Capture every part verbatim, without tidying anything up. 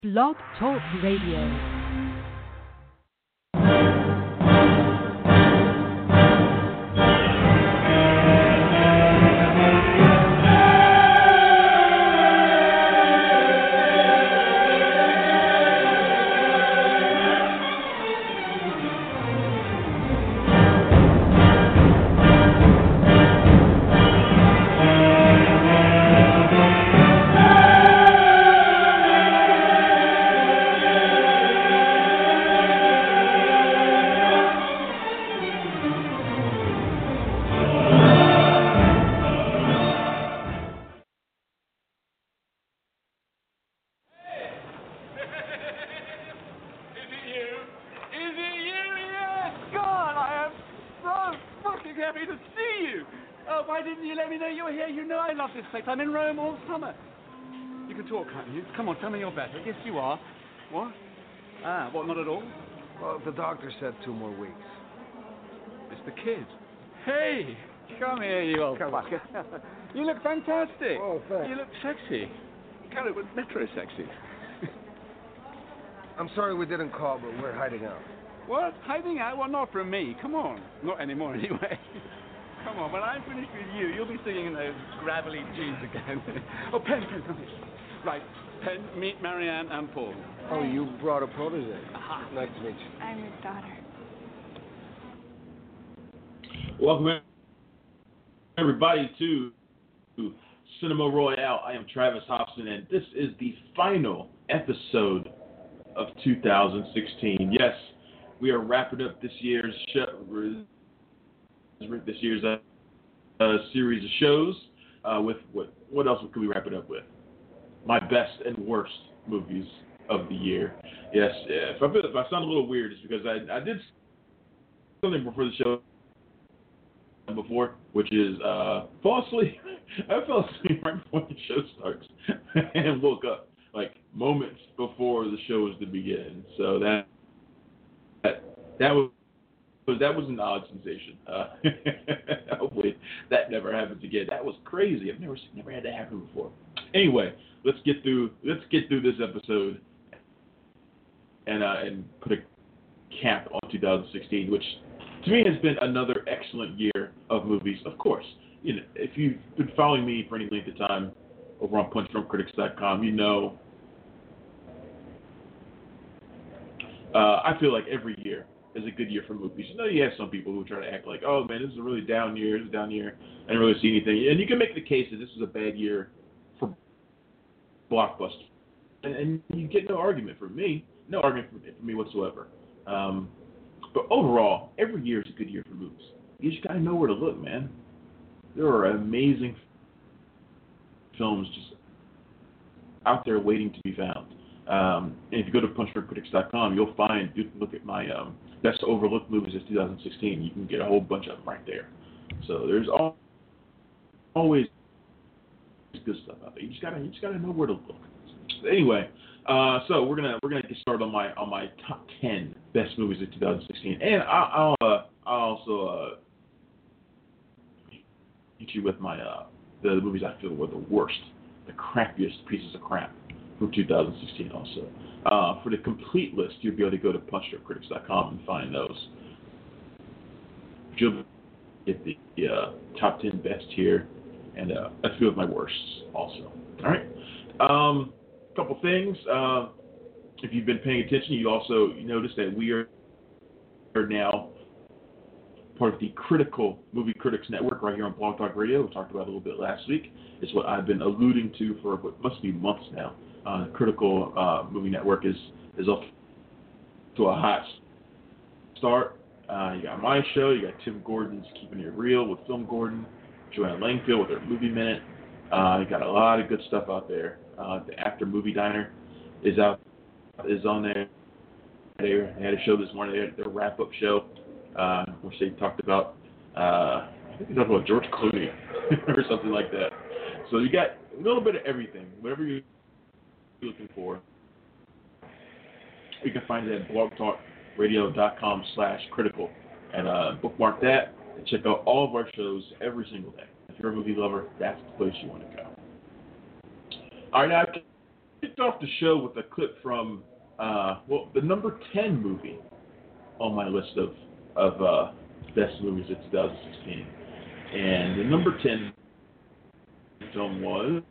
Blog Talk Radio. I'm in Rome all summer. You can talk, can't you? Come on, tell me you're better. Yes, you are. What? Ah, what, not at all? Well, the doctor said two more weeks. It's the kid. Hey, come here, you old fucker. You look fantastic. Oh, thanks. You look sexy. Kind of metro sexy. I'm sorry we didn't call, but we're hiding out. What? Hiding out? Well, not from me. Come on. Not anymore, anyway. Come on, when I'm finished with you, you'll be singing in those gravelly tunes again. Oh, pen, pen, pen. Right, pen, meet Marianne and Paul. Oh, you brought a protege. Aha. Nice to meet you. I'm his daughter. Welcome, everybody, to Cinema Royale. I am Travis Hobson, and this is the final episode of two thousand sixteen. Yes, we are wrapping up this year's show. This year's uh, uh, series of shows uh, with what what else could we wrap it up with? My best and worst movies of the year. Yes, yeah, if I feel, if I sound a little weird, it's because I I did something before the show before, which is uh, fall asleep. I fell asleep right before the show starts and woke up like moments before the show was to begin. So that that that was. That was an odd sensation. Uh, hopefully that never happens again. That was crazy. I've never never had that happen before. Anyway, let's get through let's get through this episode and uh, and put a cap on two thousand sixteen, which to me has been another excellent year of movies. Of course, you know, if you've been following me for any length of time over on punch drunk critics dot com, you know uh, I feel like every year is a good year for movies. You know, you have some people who try to act like, oh man, this is a really down year, this is a down year. I didn't really see anything. And you can make the case that this is a bad year for blockbusters. And, and you get no argument from me, no argument from, from me whatsoever. Um, but overall, every year is a good year for movies. You just gotta know where to look, man. There are amazing films just out there waiting to be found. Um, and if you go to punch drunk critics dot com, you'll find, you can look at my um, best overlooked movies of two thousand sixteen. You can get a whole bunch of them right there. So there's all, always good stuff out there. You just gotta, you just gotta know where to look. Anyway, uh, so we're gonna, we're gonna get started on my, on my top ten best movies of two thousand sixteen, and I'll, I'll, uh, I'll also uh, hit you with my, uh, the movies I feel were the worst, the crappiest pieces of crap from two thousand sixteen also. Uh, for the complete list, you'll be able to go to punch drunk critics dot com and find those. You'll get the, the uh, top ten best here, and uh, a few of my worsts also. All right. Um, a couple things. Uh, if you've been paying attention, you also notice that we are, are now part of the Critical Movie Critics Network right here on Blog Talk Radio. We talked about it a little bit last week. It's what I've been alluding to for what must be months now. Uh, Critical uh, Movie Network is is off to a hot start. Uh, you got my show. You got Tim Gordon's Keeping It Real with Film Gordon. Joanne Langfield with her Movie Minute. Uh, you got a lot of good stuff out there. Uh, the After Movie Diner is out is on there. They had a show this morning. They had their wrap up show, uh, which they talked about. Uh, I think they talked about George Clooney or something like that. So you got a little bit of everything, whatever you looking for. You can find it at blog talk radio dot com slash critical and uh, bookmark that and check out all of our shows every single day. If you're a movie lover, that's the place you want to go. All right, now kicked off the show with a clip from, uh, well, the number ten movie on my list of, of uh, best movies of two thousand sixteen. And the number ten film was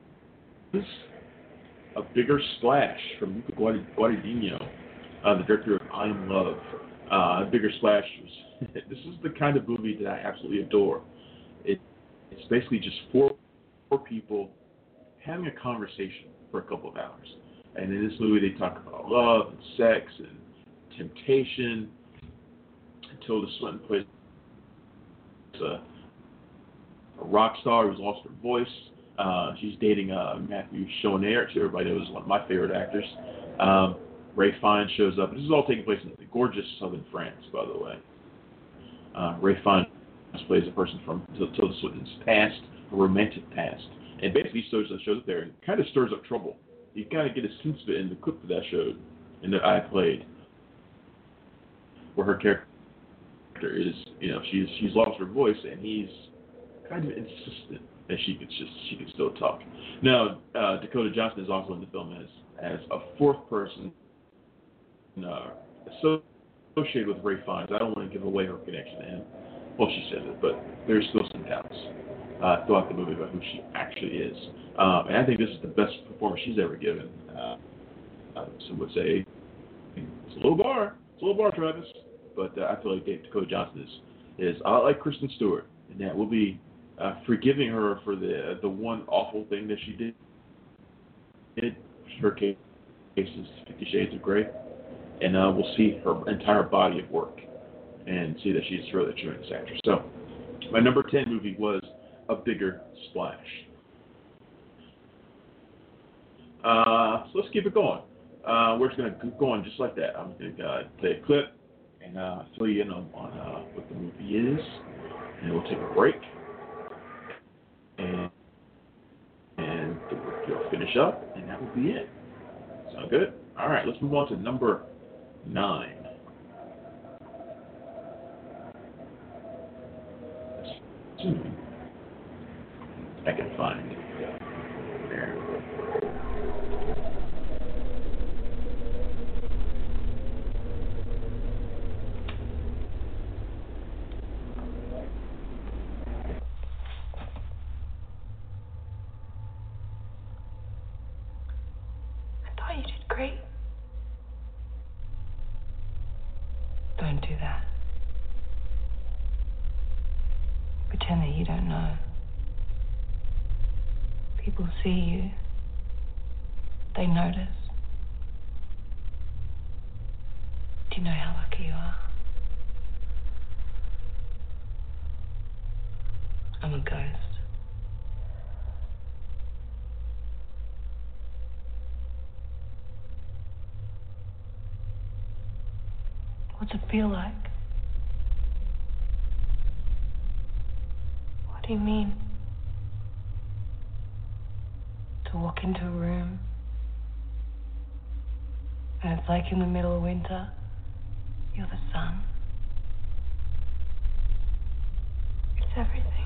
A Bigger Splash from Luca Guadi- Guadagnino, uh, the director of I Am Love. Uh, A Bigger Splash was, this is the kind of movie that I absolutely adore. It, it's basically just four, four people having a conversation for a couple of hours. And in this movie, they talk about love and sex and temptation. Tilda Swinton plays a, a rock star who's lost her voice. Uh, she's dating uh, Matthew Schoenaerts, who everybody knows is one of my favorite actors. Um, Ray Fiennes shows up. This is all taking place in the gorgeous southern France, by the way. Uh, Ray Fiennes plays a person from Tilda Swinton's past, a romantic past. And basically shows, shows up there and kind of stirs up trouble. You kind of get a sense of it in the clip that I showed and that I played, where her character is, you know, she's she's lost her voice and he's kind of insistent that she could just she can still talk. Now, uh, Dakota Johnson is also in the film as as a fourth person uh, associated with Ray Fiennes. I don't want to give away her connection to him. Well, she says it, but there's still some doubts uh, throughout the movie about who she actually is. Um, and I think this is the best performance she's ever given. Uh, uh, some would say it's a low bar, it's a low bar, Travis. But uh, I feel like Dakota Johnson is, is a lot like Kristen Stewart, and that we'll be uh, forgiving her for the the one awful thing that she did. In her case is Fifty Shades of Grey, and uh, we'll see her entire body of work and see that she's really a tremendous actress. So, my number ten movie was A Bigger Splash. Uh, so let's keep it going. Uh, we're just going to keep going just like that. I'm going to uh, play a clip and uh, fill you in on, on uh, what the movie is, and we'll take a break, and and we'll finish up, and that will be it. Sound good? All right, let's move on to number nine. Assuming I can find it. There. You did great. Don't do that. Pretend that you don't know. People see you. They notice. Do you know how lucky you are? I'm a ghost. What's it feel like? What do you mean? To walk into a room and it's like in the middle of winter, you're the sun. It's everything.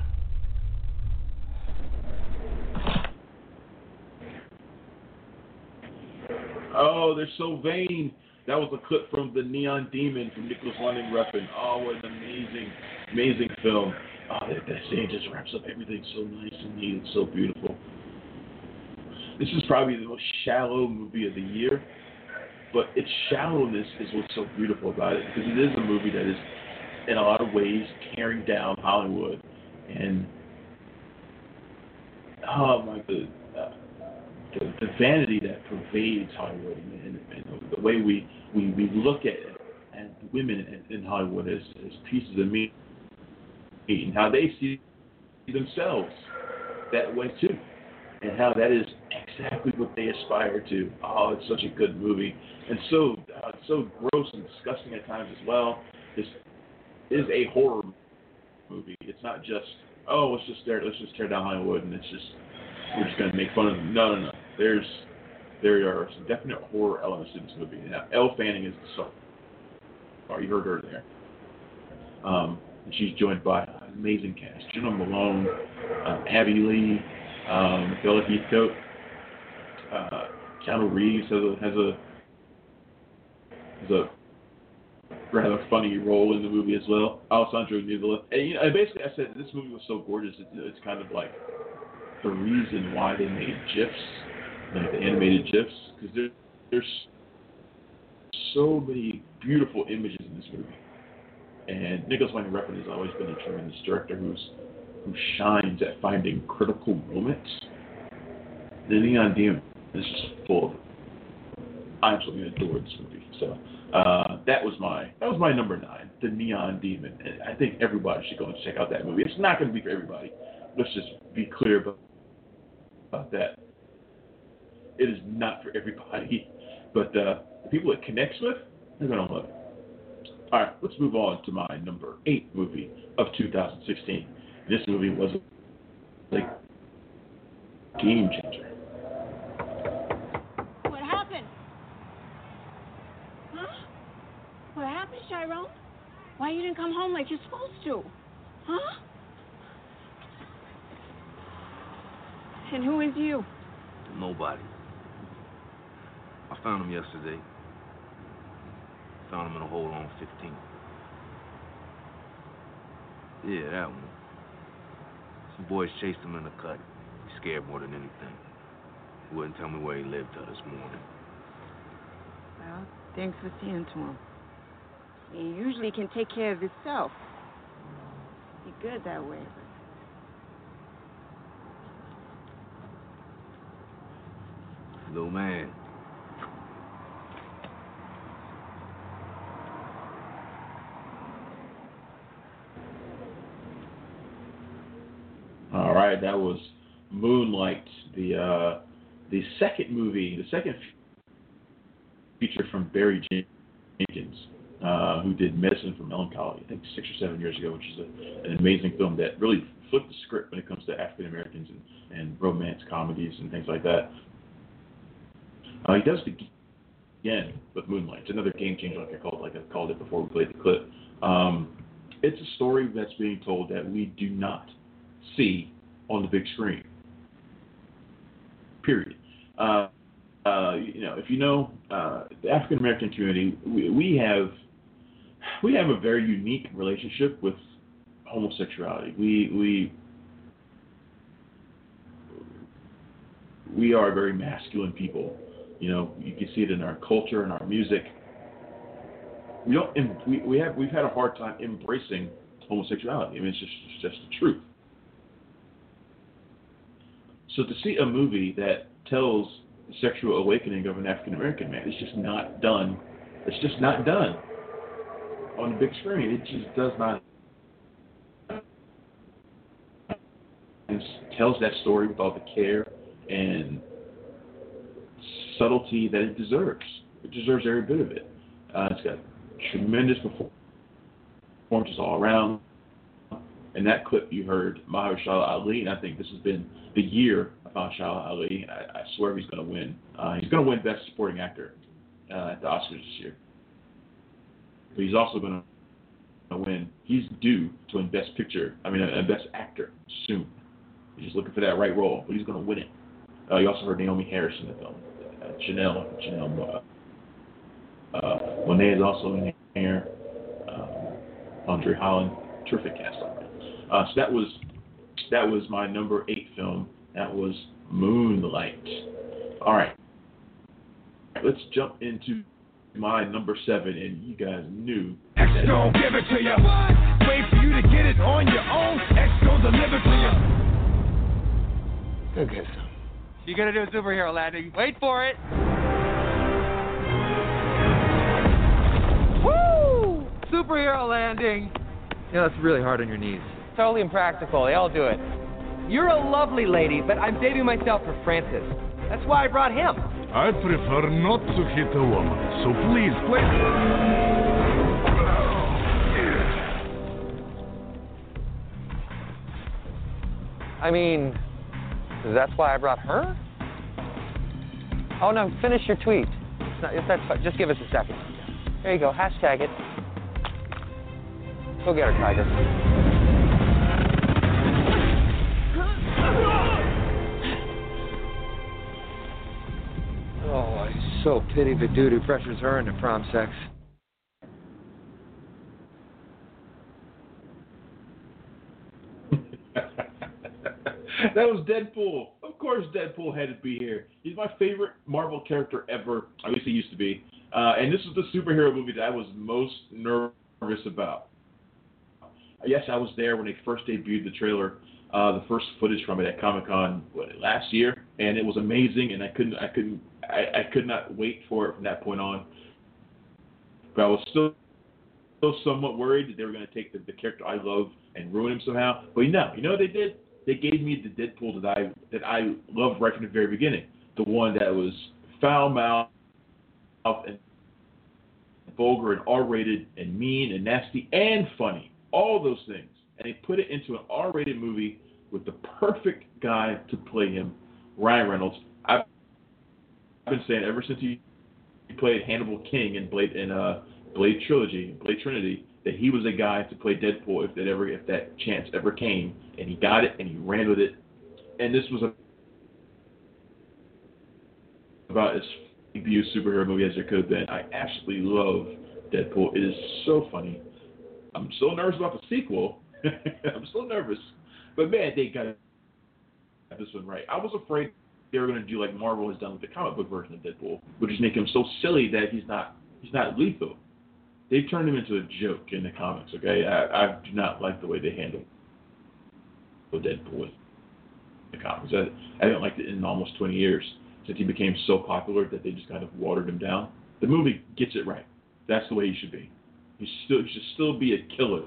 Oh, they're so vain. That was a clip from The Neon Demon from Nicholas Winding Refn. Oh, what an amazing, amazing film. Oh, that, that scene just wraps up everything so nice and neat and so beautiful. This is probably the most shallow movie of the year, but its shallowness is what's so beautiful about it, because it is a movie that is, in a lot of ways, tearing down Hollywood. And, oh my God. Uh, The, the vanity that pervades Hollywood, and, and, and the way we, we, we look at and women in, in Hollywood as, as pieces of meat, and how they see themselves that way too, and how that is exactly what they aspire to. Oh, it's such a good movie, and so uh, so gross and disgusting at times as well. This is a horror movie. It's not just, oh, let's just tear, let's just tear down Hollywood, and it's just we're just going to make fun of them. No, no, no. There's, there are some definite horror elements in this movie. Now, Elle Fanning is the star. Oh, you heard her there. Um, and she's joined by an amazing cast. Jenna Malone, uh, Abby Lee, um, Bella Heathcote, uh, Keanu Reeves has a has a has a rather funny role in the movie as well. Alessandro Nivola. And, you know, and basically I said this movie was so gorgeous, it's, it's kind of like the reason why they made GIFs, like the animated GIFs, because there, there's so many beautiful images in this movie. And Nicholas Winding Refn has always been a tremendous director who's who shines at finding critical moments. The Neon Demon is just full of it. I absolutely adore this movie. So uh, that was my that was my number nine, The Neon Demon. And I think everybody should go and check out that movie. It's not going to be for everybody. Let's just be clear about, about that. It is not for everybody. But uh, the people it connects with, they're going to love it. All right, let's move on to my number eight movie of two thousand sixteen. This movie was a game changer. What happened? Huh? What happened, Chiron? Why you didn't come home like you're supposed to? Huh? And who is you? Nobody. I found him yesterday. Found him in a hole on fifteen. Yeah, that one. Some boys chased him in the cut. He scared more than anything. He wouldn't tell me where he lived till this morning. Well, thanks for seeing to him. He usually can take care of himself. He's good that way. Little man. All right, that was Moonlight, the uh, the second movie, the second feature from Barry Jenkins, uh, who did Medicine for Melancholy, I think six or seven years ago, which is a, an amazing film that really flipped the script when it comes to African Americans and, and romance comedies and things like that. Uh, he does it again with Moonlight. It's another game changer, like I called, like I called it before we played the clip. Um, it's a story that's being told that we do not see on the big screen. Period. Uh, uh, you know, if you know uh, the African American community, we, we have we have a very unique relationship with homosexuality. We we we are very masculine people. You know, you can see it in our culture and our music. We don't. We we have we've had a hard time embracing homosexuality. I mean, it's just it's just the truth. So to see a movie that tells the sexual awakening of an African American man, it's just not done. It's just not done on the big screen. It just does not. It tells that story with all the care and subtlety that it deserves. It deserves every bit of it. Uh, it's got tremendous performances all around. In that clip, you heard Mahershala Ali, and I think this has been the year of Mahershala Ali. I, I swear he's going to win. Uh, he's going to win Best Supporting Actor uh, at the Oscars this year. But he's also going to win. He's due to win Best Picture. I mean, uh, Best Actor soon. He's just looking for that right role, but he's going to win it. Uh, you also heard Naomi Harris in the film. Uh, Janelle, Janelle uh, uh, Monet is also in here. Uh, Andre Holland, terrific cast on it. Uh, so that was that was my number eight film. That was Moonlight. All right, let's jump into my number seven, and you guys knew. X gon' give it to you. Wait for you to get it on your own. X gon' deliver to you. Go get some. You're gonna do a superhero landing. Wait for it. Woo! Superhero landing. Yeah, that's really hard on your knees. Totally impractical. They all do it. You're a lovely lady, but I'm saving myself for Francis. That's why I brought him. I prefer not to hit a woman, so please, play. I mean, that's why I brought her? Oh, no, finish your tweet. It's not, it's, that's fine. Just give us a second. There you go. Hashtag it. Go get her, Tiger. Oh. So pity the dude who pressures her into prom sex. That was Deadpool. Of course Deadpool had to be here. He's my favorite Marvel character ever. At least he used to be. Uh, and this was the superhero movie that I was most nervous about. Yes, I was there when they first debuted the trailer, uh, the first footage from it at Comic-Con what, last year, and it was amazing. And I couldn't, I couldn't, I, I could not wait for it from that point on. But I was still, still somewhat worried that they were going to take the, the character I love and ruin him somehow. But no, you know what they did? They gave me the Deadpool that I that I loved right from the very beginning. The one that was foul-mouthed and vulgar and R-rated and mean and nasty and funny. All those things. And they put it into an R-rated movie with the perfect guy to play him, Ryan Reynolds. I've been saying ever since he played Hannibal King in Blade in uh, Blade Trilogy, Blade Trinity, that he was a guy to play Deadpool if that ever if that chance ever came, and he got it and he ran with it. And this was a, about as debut superhero movie as there could have been. I absolutely love Deadpool. It is so funny. I'm so nervous about the sequel. I'm so nervous, but man, they got this one right. I was afraid they were going to do like Marvel has done with the comic book version of Deadpool, which is make him so silly that he's not he's not lethal. They turned him into a joke in the comics, okay? I, I do not like the way they handle Deadpool in the comics. I, I haven't liked it in almost twenty years since he became so popular that they just kind of watered him down. The movie gets it right. That's the way he should be. He, still, he should still be a killer.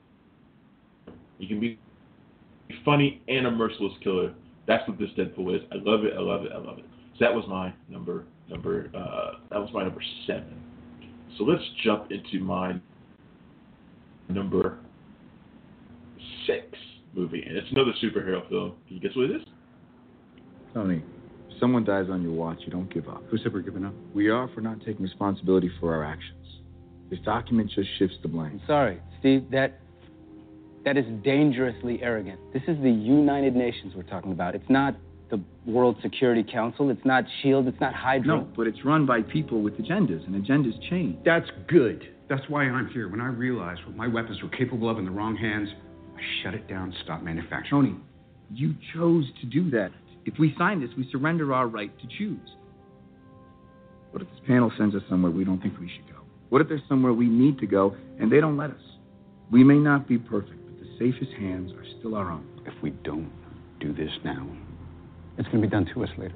He can be funny and a merciless killer. That's what this Deadpool is. I love it, I love it, I love it. So that was my number, number, uh, that was my number seven. So let's jump into my number six movie, and it's another superhero film. Can you guess what it is? Tony, if someone dies on your watch, you don't give up. Who said we're giving up? We are for not taking responsibility for our actions. This document just shifts the blame. Sorry, Steve, that that is dangerously arrogant. This is the United Nations we're talking about. It's not the World Security Council. It's not SHIELD. It's not Hydra. No, but it's run by people with agendas, and agendas change. That's good. That's why I'm here. When I realized what my weapons were capable of in the wrong hands, I shut it down, stopped manufacturing. Tony, you chose to do that. If we sign this, we surrender our right to choose. What if this panel sends us somewhere we don't think we should go? What if there's somewhere we need to go, and they don't let us? We may not be perfect, but the safest hands are still our own. If we don't do this now, it's going to be done to us later.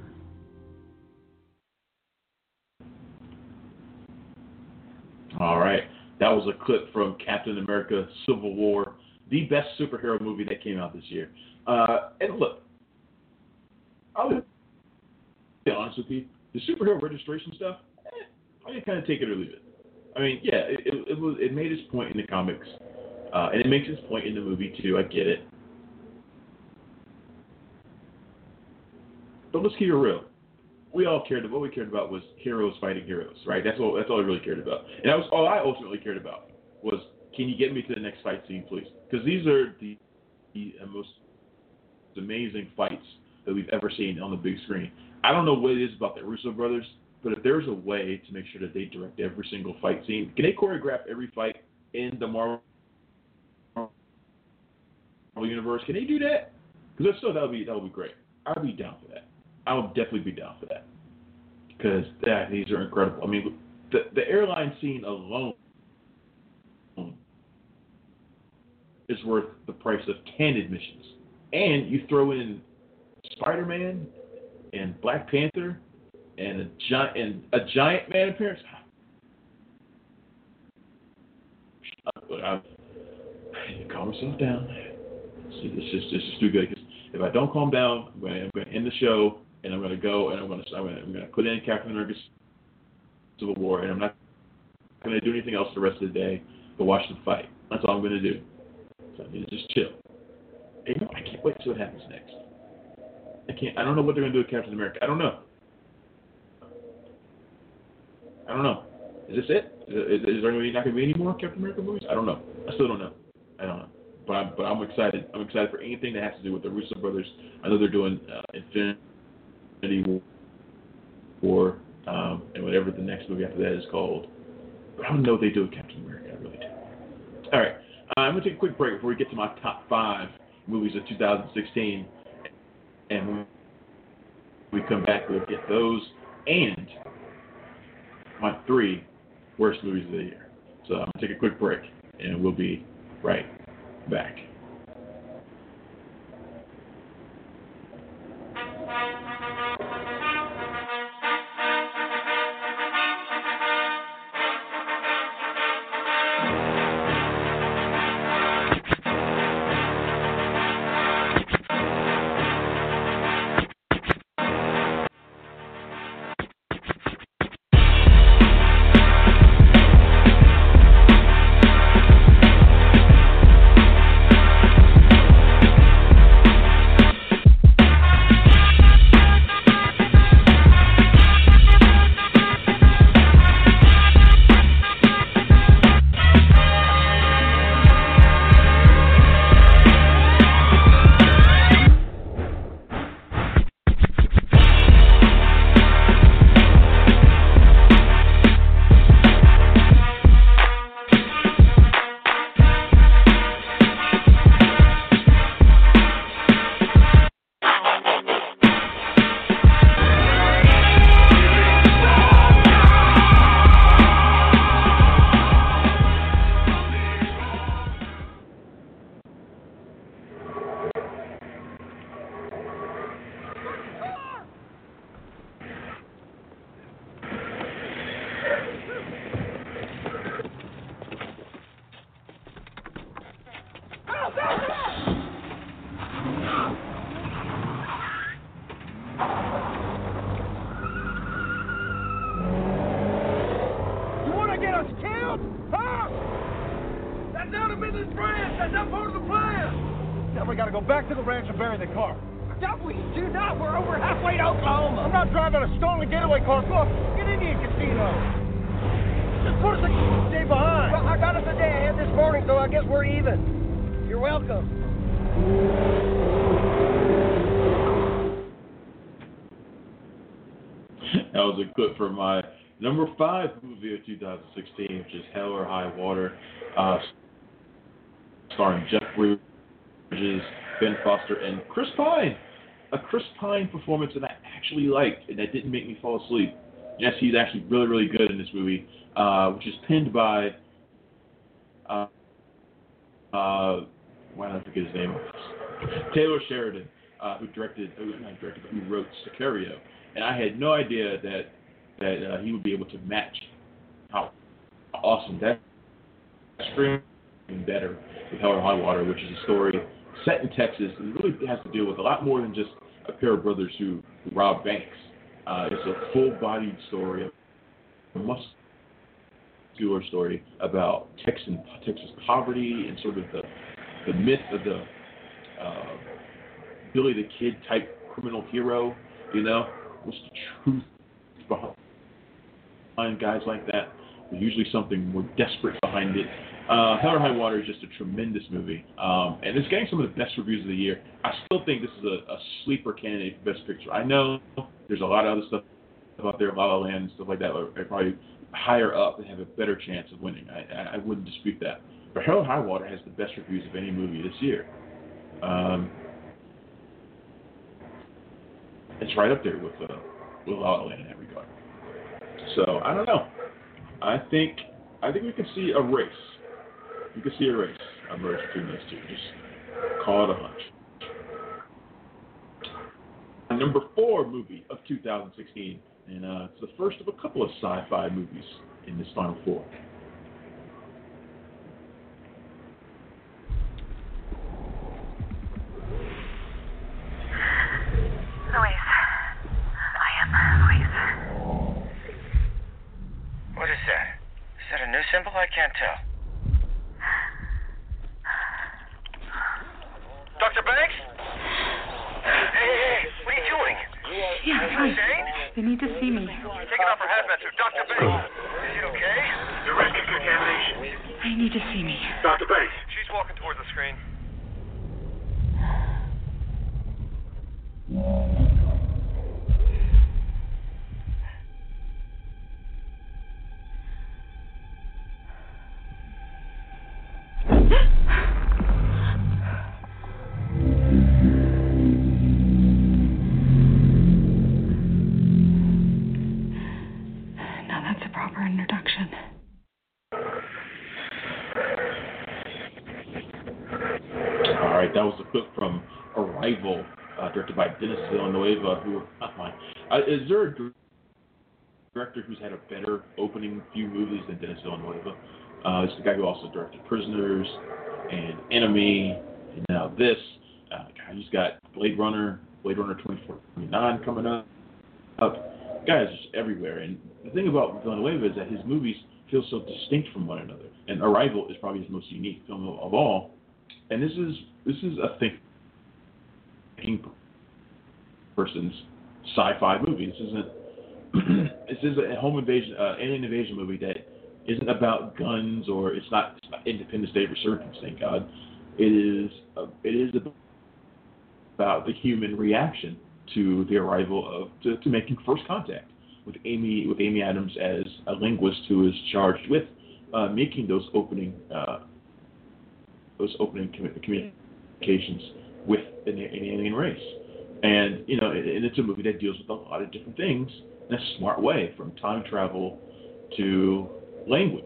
All right. That was a clip from Captain America Civil War, the best superhero movie that came out this year. Uh, and look, I'll be honest with you. The superhero registration stuff, eh, I can kind of take it or leave it. I mean, yeah, it, it, it was it made its point in the comics, uh, and it makes its point in the movie too. I get it. But let's keep it real. We all cared about what we cared about was heroes fighting heroes, right? That's all. That's all I really cared about, and that was all I ultimately cared about was, can you get me to the next fight scene, please? Because these are the, the most amazing fights that we've ever seen on the big screen. I don't know what it is about the Russo brothers, but if there's a way to make sure that they direct every single fight scene, can they choreograph every fight in the Marvel universe? Can they do that? Because if so, that would be that would be great. I'd be down for that. I would definitely be down for that because that these are incredible. I mean, the the airline scene alone is worth the price of ten admissions, and you throw in Spider-Man and Black Panther and a giant and a giant man appearance. I, I calm myself down. See, this is this is too good. Because if I don't calm down, I'm going, to, I'm going to end the show, and I'm going to go and I'm going to I'm going to, I'm going to put in Captain America Civil War, and I'm not going to do anything else the rest of the day but watch the fight. That's all I'm going to do. So I need to just chill. And, you know, I can't wait to see what happens next. I can't. I don't know what they're going to do with Captain America. I don't know. I don't know. Is this it? Is, is there not going to be any more Captain America movies? I don't know. I still don't know. I don't know. But I'm, but I'm excited. I'm excited for anything that has to do with the Russo brothers. I know they're doing uh, Infinity War. Um, and whatever the next movie after that is called. But I don't know what they do with Captain America. I really do. All right, uh, I'm gonna take a quick break before we get to my top five movies of two thousand sixteen, and when we come back, we'll get those and my three worst movies of the year. So I'm gonna take a quick break, and we'll be right back. That was a clip from my number five movie of two thousand sixteen, which is Hell or High Water, uh, starring Jeff Bridges, Ben Foster, and Chris Pine. A Chris Pine performance that I actually liked, and that didn't make me fall asleep. Yes, he's actually really, really good in this movie, uh, which is penned by, uh, uh, why did I forget his name? Taylor Sheridan, uh, who directed, who not directed, but who wrote Sicario. And I had no idea that that uh, he would be able to match how awesome that screen better with Hell or High Water, which is a story set in Texas and really has to deal with a lot more than just a pair of brothers who, who rob banks. Uh, it's a full-bodied story, a muscular story about Texan Texas poverty and sort of the the myth of the uh, Billy the Kid type criminal hero. You know, what's the truth behind guys like that? There's usually something more desperate behind it. Uh, Hell or High Water is just a tremendous movie, um, and it's getting some of the best reviews of the year. I still think this is a, a sleeper candidate for Best Picture. I know there's a lot of other stuff out there, La La Land and stuff like that, are probably higher up and have a better chance of winning. I, I, I wouldn't dispute that. But Hell or High Water has the best reviews of any movie this year. Um, it's right up there with, uh, with La La Land in that regard. So I don't know. I think I think we can see a race. You can see a race emerge between those two. Just call it a hunch. Number four movie of two thousand sixteen, and uh, it's the first of a couple of sci-fi movies in this final four. Louise. I am Louise. What is that? Is that a new symbol? I can't tell. Doctor Banks? Hey, hey, hey, what are you doing? Yeah, right. They need to see me. Taking off her hazmat suit. Doctor Banks, is it okay? The risk of contamination. They need to see me. Doctor Banks. She's walking towards the screen. introduction. All right, that was a clip from Arrival, uh, directed by Dennis Villeneuve, who, not mine. Uh, is there a director who's had a better opening few movies than Dennis Villeneuve? Uh, it's the guy who also directed Prisoners and Enemy, and now this. Uh, God, he's got Blade Runner, Blade Runner twenty forty-nine coming up. Up, guys, just everywhere. And the thing about Villeneuve is that his movies feel so distinct from one another. And Arrival is probably his most unique film of, of all. And this is this is a thinking person's sci-fi movie. This isn't this is a home invasion, uh, alien invasion movie that isn't about guns or it's not, it's not Independence Day Resurgence. Thank God. It is a, it is about the human reaction to the arrival of to, to making first contact with Amy with Amy Adams as a linguist who is charged with uh, making those opening uh, those opening communications with an, an alien race. And you know, and it's a movie that deals with a lot of different things in a smart way, from time travel to language.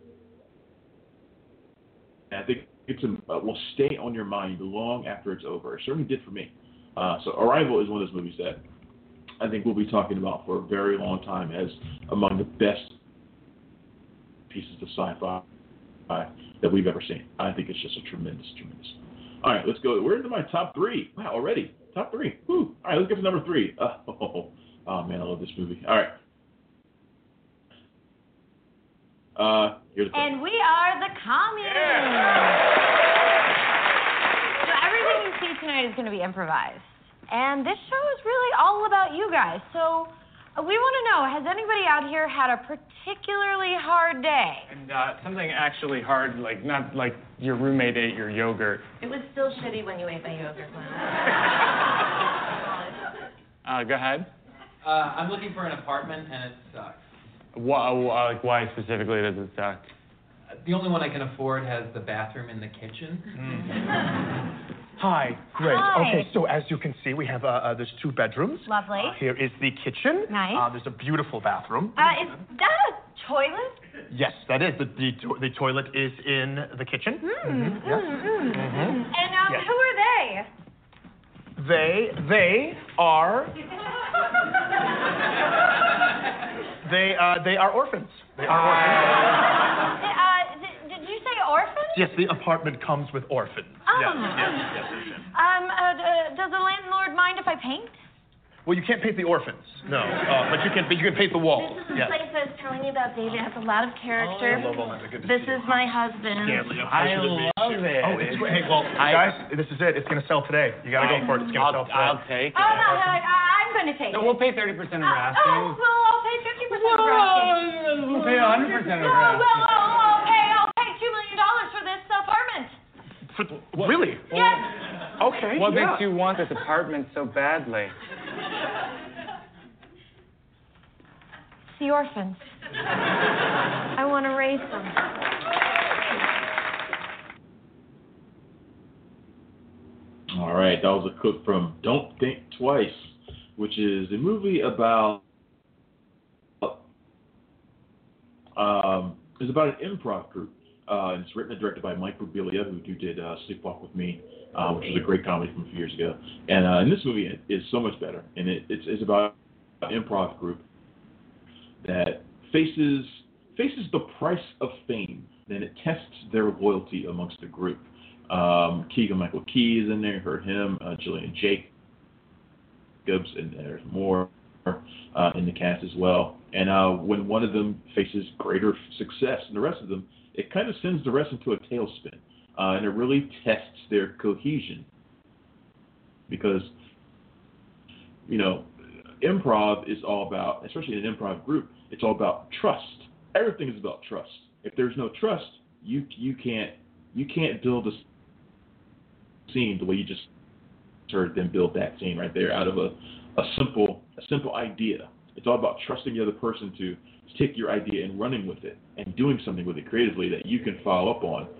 And I think it's a, uh, will stay on your mind long after it's over. It certainly did for me. Uh, so Arrival is one of those movies that I think we'll be talking about for a very long time as among the best pieces of sci-fi that we've ever seen. I think it's just a tremendous, tremendous. All right, let's go. We're into my top three. Wow, already. Top three. Woo. All right, let's get to number three. Uh, oh, oh, oh. oh, man, I love this movie. All right. Uh, here's the And we are the Communists. Yeah. So everything you see tonight is going to be improvised. And this show is really all about you guys. So uh, we want to know, has anybody out here had a particularly hard day? And uh, something actually hard, like not like your roommate ate your yogurt. It was still shitty when you ate my yogurt. uh, go ahead. Uh, I'm looking for an apartment, and it sucks. Why, uh, like, why specifically does it suck? Uh, the only one I can afford has the bathroom in the kitchen. Mm. Hi, great. Hi. Okay, so as you can see, we have, uh, uh there's two bedrooms. Lovely. Uh, here is the kitchen. Nice. Uh, there's a beautiful bathroom. Uh, is that a toilet? Yes, that is. The, the, to- the toilet is in the kitchen. Mm, Mhm, mm, yes. mm. Mhm. And um, Yes. who are they? They, they are, they, uh, they are orphans. They are orphans. Uh, d- did you say orphans? Yes, the apartment comes with orphans. Oh. Yes, yes, yes, yes, yes. Um, uh, d- does the landlord mind if I paint? Well, you can't paint the orphans, no, uh, but you can, but you can paint the walls. This is the Yes. place I was telling you about, David. It has a lot of character. Oh, hello, Melinda. Good to This see you. is my husband. Stanley, a I pleasure to meet love you. it. Oh, it's great. Hey, well, I- guys, this is it. It's going to sell today. You got to go for it. It's going to I'll, sell today. I'll take Oh, it. no, no, I, I'm going to take No, it. we'll pay thirty percent of Uh, our oh, asking. well, I'll pay fifty percent of asking. We'll pay one hundred percent of No, our well, asking. I'll, I'll pay, I'll pay two million dollars for this apartment. For, really? Yes. Okay, What yeah. makes you want this apartment so badly? The orphans. I want to raise them. All right, that was a clip from Don't Think Twice, which is a movie about um, it's about an improv group. Uh, and it's written and directed by Mike Birbiglia, who, who did uh, Sleepwalk with Me, uh, which was a great comedy from a few years ago. And uh, and this movie is so much better, and it, it's, it's about an improv group that faces faces the price of fame. Then it tests their loyalty amongst the group. Um, Keegan-Michael Key is in there. You heard him. Uh, Jillian Jacobs, and there's more uh, in the cast as well. And uh, when one of them faces greater success than the rest of them, it kind of sends the rest into a tailspin. Uh, and it really tests their cohesion. Because, you know, improv is all about, especially in an improv group, it's all about trust. Everything is about trust. If there's no trust, you you can't you can't build a scene the way you just heard them build that scene right there out of a, a simple a simple idea. It's all about trusting the other person to take your idea and running with it and doing something with it creatively that you can follow up on.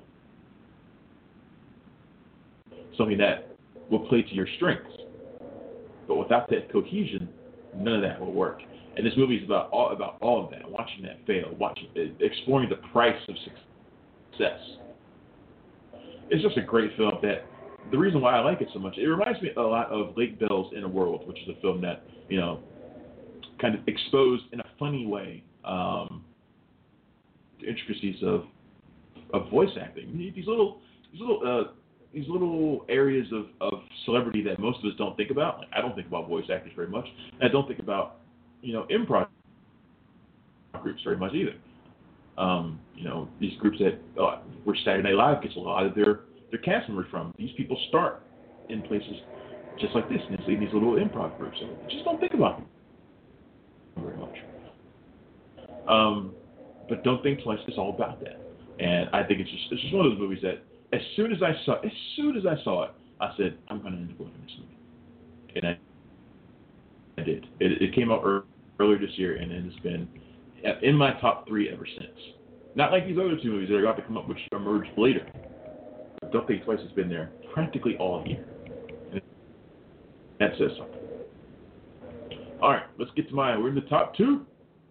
Something that will play to your strengths. But without that cohesion, none of that will work. And this movie is about all about all of that, watching that fail, watching, exploring the price of success. It's just a great film. That the reason why I like it so much, it reminds me a lot of Lake Bells in a World, which is a film that, you know, kind of exposed in a funny way um, the intricacies of of voice acting. These little these little uh, these little areas of, of celebrity that most of us don't think about. Like, I don't think about voice actors very much. And I don't think about, you know, improv groups very much either. Um, you know, these groups that uh, where Saturday Night Live gets a lot of their, their cast members from. These people start in places just like this, and in these little improv groups. So just don't think about them very much. Um, but Don't Think Twice is all about that. And I think it's just it's just one of those movies that as soon as I saw as soon as I saw it, I said, I'm going to end up watching this movie. And I, I did. It, it came out er, earlier this year, and it has been in my top three ever since. Not like these other two movies that are about to come up, which emerged later. But Don't Think Twice has been there practically all year. And that says something. All right, let's get to mine. We're in the top two.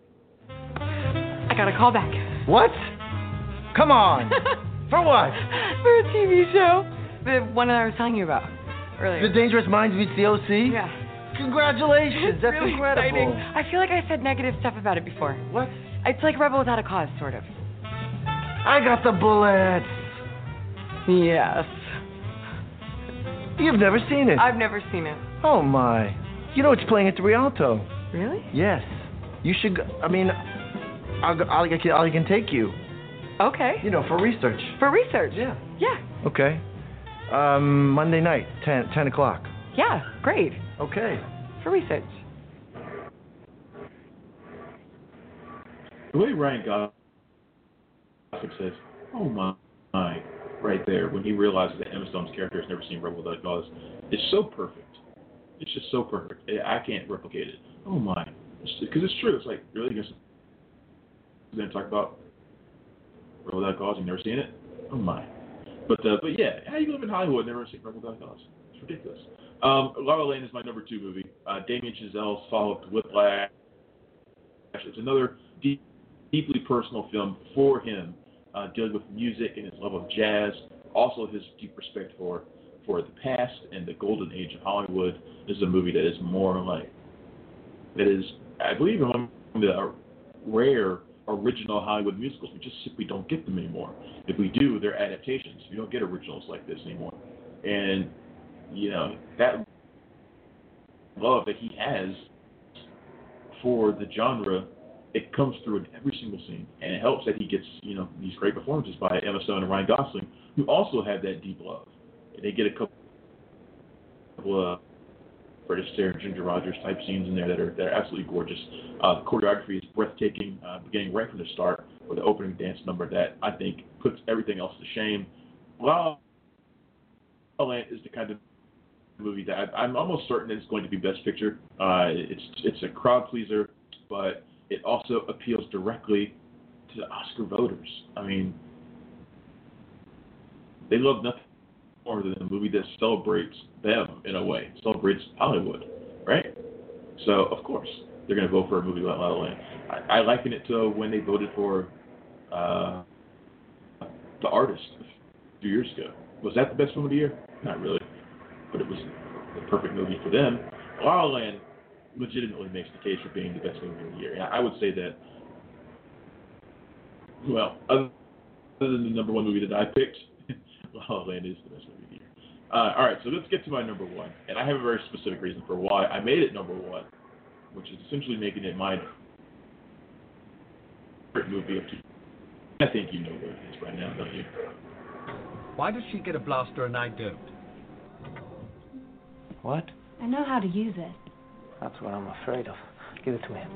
I got a call back. What? Come on. For what? For a T V show. The one that I was telling you about earlier. The Dangerous Minds meets the O C? Yeah. Congratulations. It's That's really incredible. exciting. I feel like I said negative stuff about it before. What? It's like Rebel Without a Cause, sort of. I got the bullets. Yes. You've never seen it? I've never seen it. Oh, my. You know it's playing at the Rialto. Really? Yes. You should go. I mean, I'll, I'll, I can, I can take you. Okay. You know, for research. For research? Yeah. Yeah. Okay. Um, Monday night, ten, ten o'clock. Yeah, great. Okay. For research. The way Ryan Gosling says, oh my, my, right there, when he realizes that Emma Stone's character has never seen Rebel Without a Cause, it's so perfect. It's just so perfect. I can't replicate it. Oh my. Because it's true. It's like, really? You're going to talk about Rebel Without a Cause? You've never seen it? Oh my. But uh, but yeah, how you live in Hollywood and never seen Rebel Without a Cause? It's ridiculous. Um, La La Land is my number two movie. Uh, Damien Chazelle's follow-up to Whiplash. It's another deep, deeply personal film for him, uh, dealing with music and his love of jazz. Also, his deep respect for for the past and the golden age of Hollywood. This is a movie that is more like that is, I believe, among the rare original Hollywood musicals. We just simply don't get them anymore. If we do, they're adaptations. You don't get originals like this anymore. And, you know, that love that he has for the genre, it comes through in every single scene. And it helps that he gets, you know, these great performances by Emma Stone and Ryan Gosling, who also have that deep love. And they get a couple of Fred Astaire and Ginger Rogers type scenes in there that are that are absolutely gorgeous. Uh, the choreography is breathtaking, uh, beginning right from the start with the opening dance number that I think puts everything else to shame. La La Land is the kind of movie that I, I'm almost certain that it's going to be Best Picture. Uh, it's it's a crowd pleaser, but it also appeals directly to the Oscar voters. I mean, they love nothing more than a movie that celebrates them in a way, celebrates Hollywood, right? So, of course, they're going to vote for a movie like La La Land. I, I liken it to when they voted for uh, The Artist a few years ago. Was that the best film of the year? Not really, but it was the perfect movie for them. La La Land legitimately makes the case for being the best movie of the year. And I would say that, well, other than the number one movie that I picked, La La Land is the best movie of the year. Uh, all right, so let's get to my number one. And I have a very specific reason for why I made it number one, which is essentially making it my favorite movie of two. I think you know what it is right now, don't you? Why does she get a blaster and I don't? What? I know how to use it. That's what I'm afraid of. Give it to me.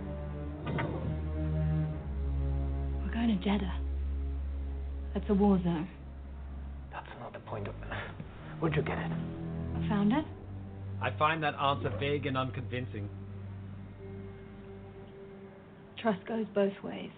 We're going to Jeddah. That's a war zone. That's not the point of... Where'd you get it? I found it. I find that answer vague and unconvincing. Trust goes both ways.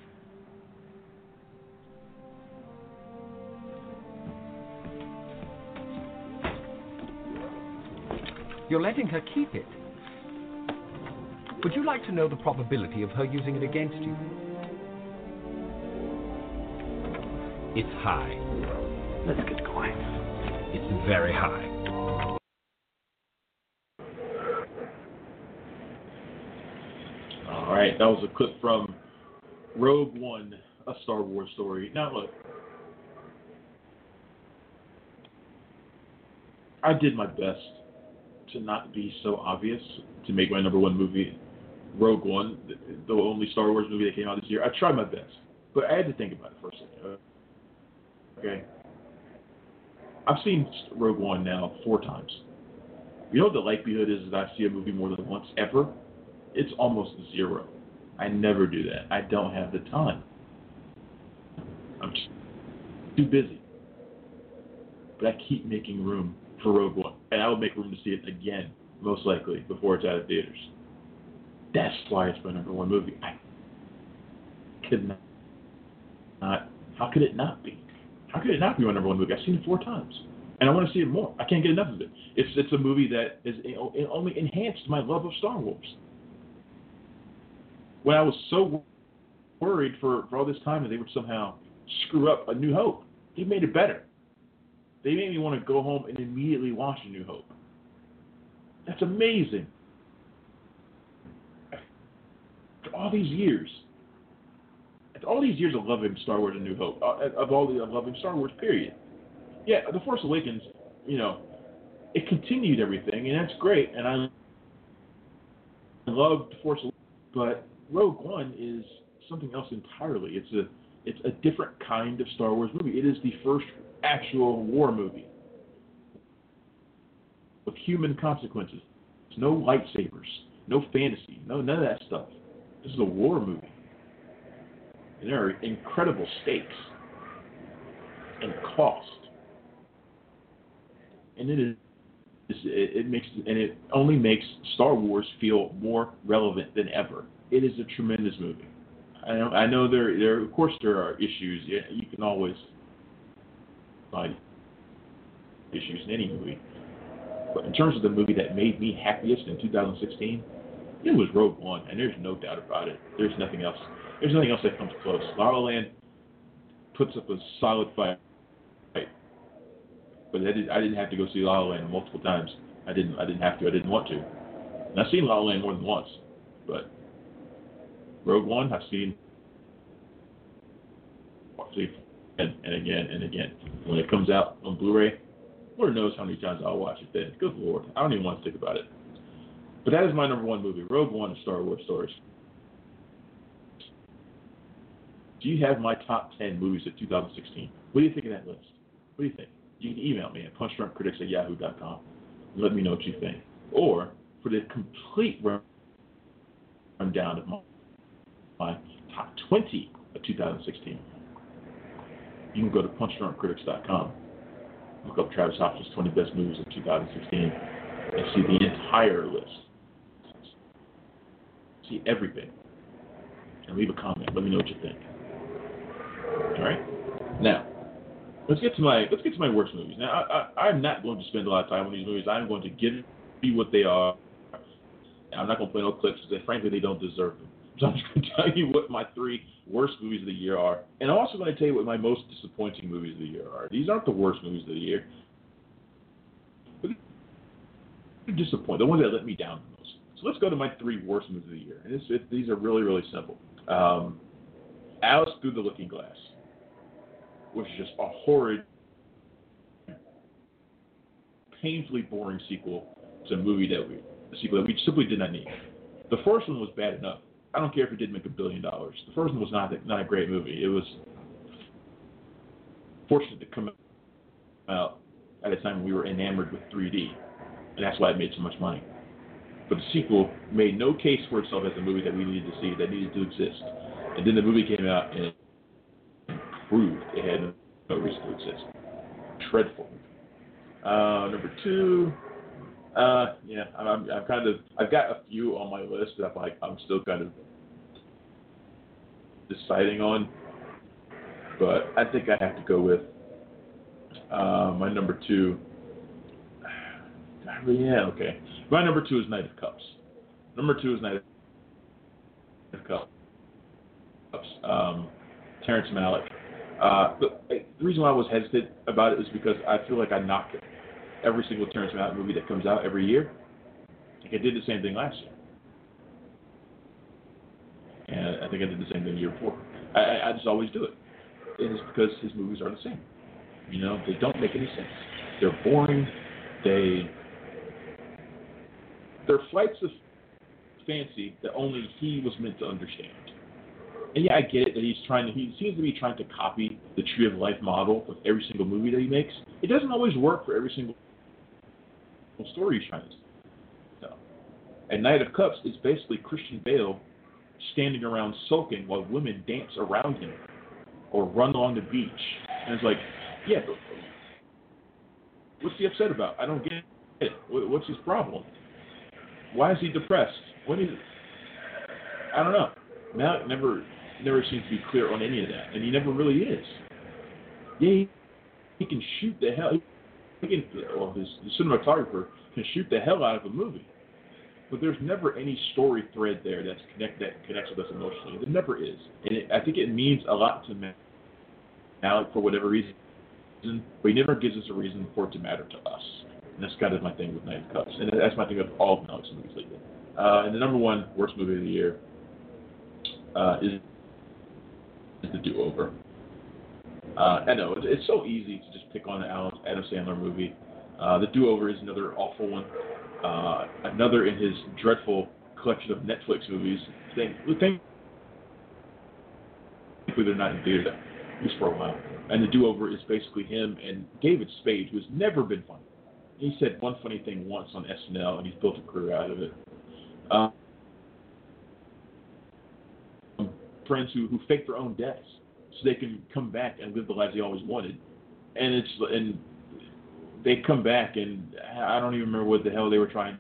You're letting her keep it. Would you like to know the probability of her using it against you? It's high. Let's get going. It's very high. All right, that was a clip from Rogue One, a Star Wars story. Now look, I did my best to not be so obvious to make my number one movie Rogue One, the, the only Star Wars movie that came out this year. I tried my best, but I had to think about it for a second. Okay, I've seen Rogue One now four times. You know what the likelihood is that I see a movie more than once ever? It's almost zero. I never do that. I don't have the time. I'm too busy. But I keep making room for Rogue One, and I will make room to see it again, most likely, before it's out of theaters. That's why it's my number one movie. I could not, not. How could it not be? How could it not be my number one movie? I've seen it four times, and I want to see it more. I can't get enough of it. It's it's a movie that is it only enhanced my love of Star Wars. When I was so worried for, for all this time that they would somehow screw up A New Hope, they made it better. They made me want to go home and immediately watch A New Hope. That's amazing. After all these years, after all these years of loving Star Wars A New Hope, uh, of all the of loving Star Wars, period. Yeah, The Force Awakens, you know, it continued everything, and that's great, and I loved The Force Awakens, but Rogue One is something else entirely. It's a it's a different kind of Star Wars movie. It is the first actual war movie with human consequences. There's no lightsabers, no fantasy, no none of that stuff. This is a war movie, and there are incredible stakes and cost, and it is it, it makes and it only makes Star Wars feel more relevant than ever. It is a tremendous movie. I know, I know there, there, of course, there are issues. Yeah, you can always find issues in any movie. But in terms of the movie that made me happiest in two thousand sixteen, it was Rogue One, and there's no doubt about it. There's nothing else. There's nothing else that comes close. La La Land puts up a solid fight, but I, did, I didn't have to go see La La Land multiple times. I didn't. I didn't have to. I didn't want to. And I've seen La La Land more than once, but Rogue One, I've seen, and, and again and again. When it comes out on Blu-ray, Lord knows how many times I'll watch it then. Good Lord. I don't even want to think about it. But that is my number one movie, Rogue One, a Star Wars story. Do you have my top ten movies of two thousand sixteen? What do you think of that list? What do you think? You can email me at punchdrunkcritics at yahoo dot com and let me know what you think. Or for the complete rundown of my my top twenty of two thousand sixteen, you can go to punch drunk critics dot com, look up Travis Hopkins' twenty best movies of two thousand sixteen, and see the entire list. See everything. And leave a comment. Let me know what you think. All right? Now, let's get to my let's get to my worst movies. Now, I, I, I'm not going to spend a lot of time on these movies. I'm going to give you what they are. I'm not going to play no clips because, frankly, they don't deserve them. So I'm just going to tell you what my three worst movies of the year are. And I'm also going to tell you what my most disappointing movies of the year are. These aren't the worst movies of the year. But they're disappointing. The ones that let me down the most. So let's go to my three worst movies of the year. And it's, it, these are really, really simple. Um, Alice Through the Looking Glass, which is just a horrid, painfully boring sequel to a movie that we, a sequel that we simply did not need. The first one was bad enough. I don't care if it did make a billion dollars. The first one was not not a great movie. It was fortunate to come out at a time when we were enamored with three D, and that's why it made so much money. But the sequel made no case for itself as a movie that we needed to see, that needed to exist. And then the movie came out and it proved it had no reason to exist. Dreadful. Uh, number two. Uh, yeah, I'm, I'm kind of, I've got a few on my list that I'm like, I'm still kind of deciding on, but I think I have to go with, uh, my number two. Yeah, okay. My number two is Knight of Cups. Number two is Knight um, Terrence Malick. Uh, but the reason why I was hesitant about it is because I feel like I knock every single Terrence Malick movie that comes out every year. Like I did the same thing last year. And I think I did the same thing the year before. I, I just always do it. And it's because his movies are the same. You know, they don't make any sense. They're boring. They, they're flights of fancy that only he was meant to understand. And yeah, I get it that he's trying to, he seems to be trying to copy the Tree of Life model with every single movie that he makes. It doesn't always work for every single story he's trying to tell. And Knight of Cups is basically Christian Bale standing around sulking while women dance around him or run along the beach. And it's like, yeah, but what's he upset about? I don't get it. What's his problem? Why is he depressed? What is it? I don't know. Malick never never seems to be clear on any of that, and he never really is. Yeah, he, he can shoot the hell. He can, well, his the cinematographer can shoot the hell out of a movie, but there's never any story thread there that's connect that connects with us emotionally. There never is, and it, I think it means a lot to Malick for whatever reason, but he never gives us a reason for it to matter to us. And that's kind of my thing with Knight of Cups, and that's my thing with all of Malick's movies lately. Uh, and the number one worst movie of the year uh, is, is The Do-Over. Uh, I know, it's so easy to just pick on an Adam Sandler movie. Uh, the Do-Over is another awful one. Uh, another in his dreadful collection of Netflix movies. Thankfully, they're not in theater, at least for a while. And The Do-Over is basically him and David Spade, who has never been funny. He said one funny thing once on S N L, and he's built a career out of it. Uh, friends who, who fake their own deaths so they can come back and live the lives they always wanted, and it's and they come back and I don't even remember what the hell they were trying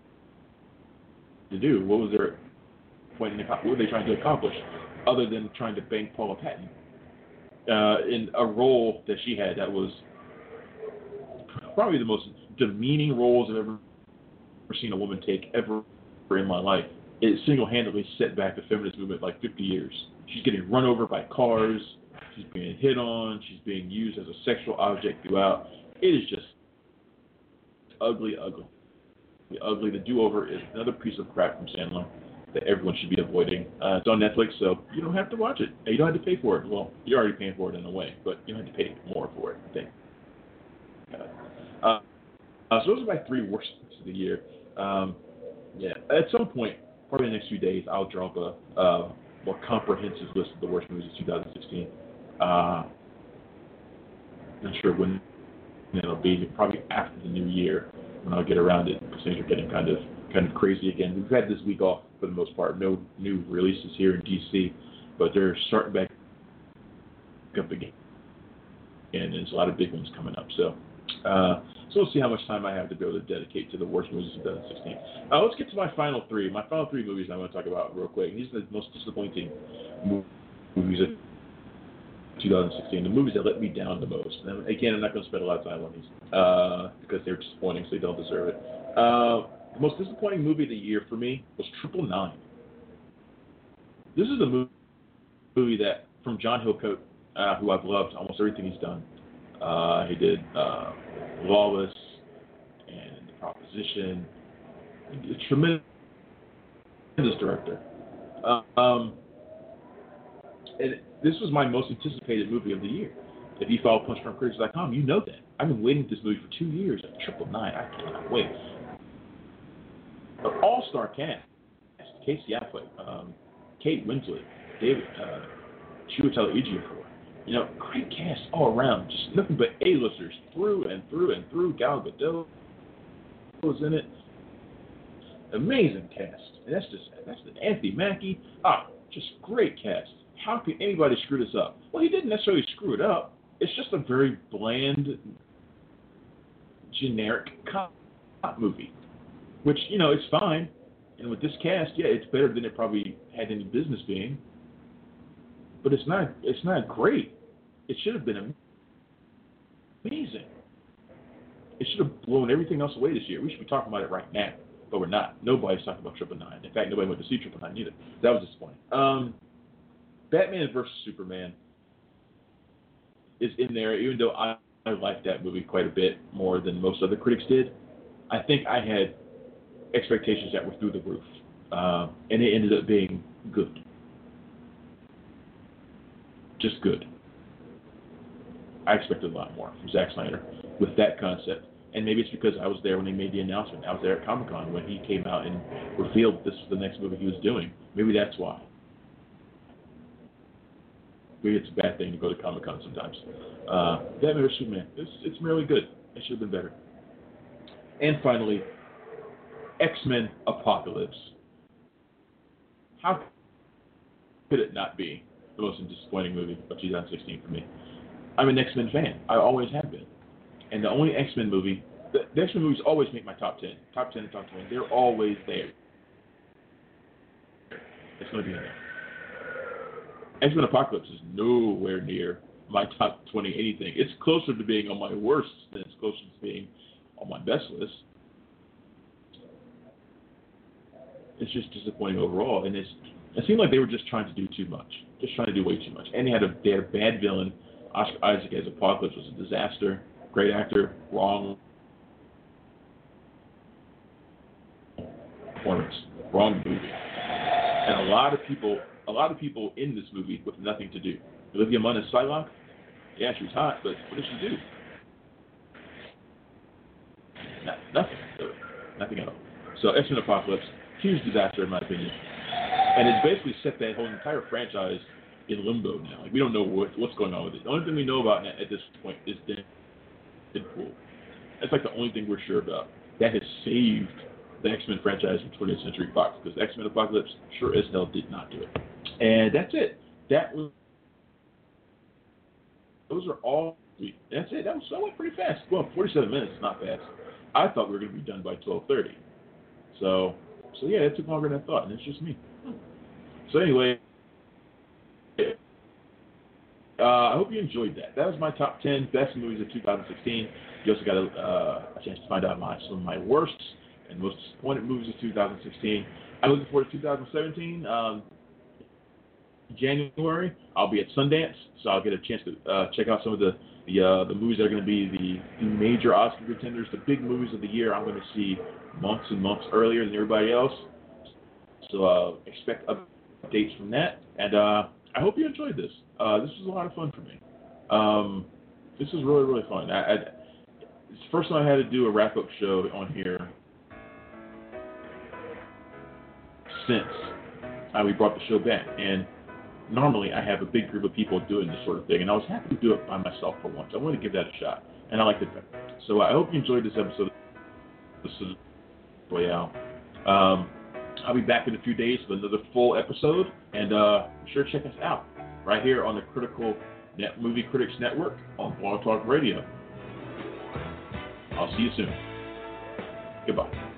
to do. What was their point? In, what were they trying to accomplish, other than trying to bang Paula Patton uh, in a role that she had that was probably the most demeaning roles I've ever seen a woman take ever in my life. It single-handedly set back the feminist movement like fifty years. She's getting run over by cars. She's being hit on. She's being used as a sexual object throughout. It is just ugly, ugly, ugly. The Do-Over is another piece of crap from Sandler that everyone should be avoiding. Uh, it's on Netflix, so you don't have to watch it. You don't have to pay for it. Well, you're already paying for it in a way, but you don't have to pay more for it, I think. Uh, uh, so those are my three worst movies of the year. Um, yeah, at some point, probably in the next few days, I'll drop a uh, more comprehensive list of the worst movies of two thousand sixteen. Uh, not sure when it'll be. Probably after the new year when I'll get around it, because things are getting kind of kind of crazy again. We've had this week off for the most part. No new releases here in D C, but they're starting back up again, and there's a lot of big ones coming up. So. Uh, so we'll see how much time I have to be able to dedicate to the worst movies of twenty sixteen. Uh, let's get to my final three. My final three movies I want to talk about real quick. These are the most disappointing movies of two thousand sixteen, the movies that let me down the most. And again, I'm not going to spend a lot of time on these uh, because they're disappointing, so they don't deserve it. Uh, the most disappointing movie of the year for me was Triple Nine. This is a movie that, from John Hillcoat, uh, who I've loved almost everything he's done. Uh, he did uh, Lawless and The Proposition. A tremendous director. Uh, um, and this was my most anticipated movie of the year. If you follow punch from critics dot com, you know that. I've been waiting for this movie for two years. Triple Nine. I cannot wait. An all-star cast. Casey Affleck, um, Kate Winslet, David, uh, Chiwetel Ejiofor. You know, great cast all around. Just nothing but A-listers through and through and through. Gal Gadot was in it. Amazing cast. And that's just, that's the Anthony Mackie. Ah, just great cast. How can anybody screw this up? Well, he didn't necessarily screw it up. It's just a very bland, generic cop movie. Which, you know, it's fine. And with this cast, yeah, it's better than it probably had any business being. But it's not it's not great. It should have been amazing. It should have blown everything else away this year. We should be talking about it right now. But we're not. Nobody's talking about Triple Nine. In fact, nobody went to see Triple Nine either. That was disappointing. Um, Batman versus Superman is in there, even though I, I liked that movie quite a bit more than most other critics did. I think I had expectations that were through the roof, uh, and it ended up being good. Just good. I expected a lot more from Zack Snyder with that concept. And maybe it's because I was there when they made the announcement. I was there at Comic-Con when he came out and revealed this was the next movie he was doing. Maybe that's why. Maybe it's a bad thing to go to Comic-Con sometimes. Uh, Batman versus Superman, it's, it's really good. It should have been better. And finally, X-Men Apocalypse. How could it not be the most disappointing movie of two thousand sixteen for me? I'm an X-Men fan. I always have been. And the only X-Men movie, the, the X-Men movies always make my top ten. Top ten and top twenty. They're always there. It's going to be in there. X-Men Apocalypse is nowhere near my top twenty anything. It's closer to being on my worst than it's closer to being on my best list. It's just disappointing overall. And it's, it seemed like they were just trying to do too much. Just trying to do way too much. And they had a, they had a bad villain. Oscar Isaac as Apocalypse was a disaster. Great actor, wrong performance, wrong movie. And a lot of people, a lot of people in this movie with nothing to do. Olivia Munn as Psylocke, yeah, she was hot, but what did she do? No, nothing, really. Nothing at all. So X-Men Apocalypse, huge disaster in my opinion, and it's basically set that whole entire franchise in limbo now. Like we don't know what, what's going on with it. The only thing we know about at this point is Deadpool. That's like the only thing we're sure about. That has saved the X-Men franchise from twentieth Century Fox, because X-Men Apocalypse sure as hell did not do it. And that's it. That was. Those are all. That's it. That was that went pretty fast. Well, forty-seven minutes is not fast. I thought we were going to be done by twelve thirty. So, so yeah, it took longer than I thought, and it's just me. So anyway. Uh, I hope you enjoyed that. That was my top ten best movies of two thousand sixteen. You also got a, uh, a chance to find out my, some of my worst and most disappointed movies of two thousand sixteen. I'm looking forward to two thousand seventeen. Um, January, I'll be at Sundance, so I'll get a chance to uh, check out some of the the, uh, the movies that are going to be the, the major Oscar contenders, the big movies of the year. I'm going to see months and months earlier than everybody else. So uh, expect updates from that. And uh, I hope you enjoyed this. Uh, this was a lot of fun for me. Um, this was really, really fun. I, I, it's the first time I had to do a wrap-up show on here since uh, we brought the show back. And normally I have a big group of people doing this sort of thing, and I was happy to do it by myself for once. I wanted to give that a shot, and I liked it better. So I hope you enjoyed this episode of Cinema Royale. Um, I'll be back in a few days with another full episode, and uh, be sure to check us out right here on the Critical Net Movie Critics Network on Blog Talk Radio. I'll see you soon. Goodbye.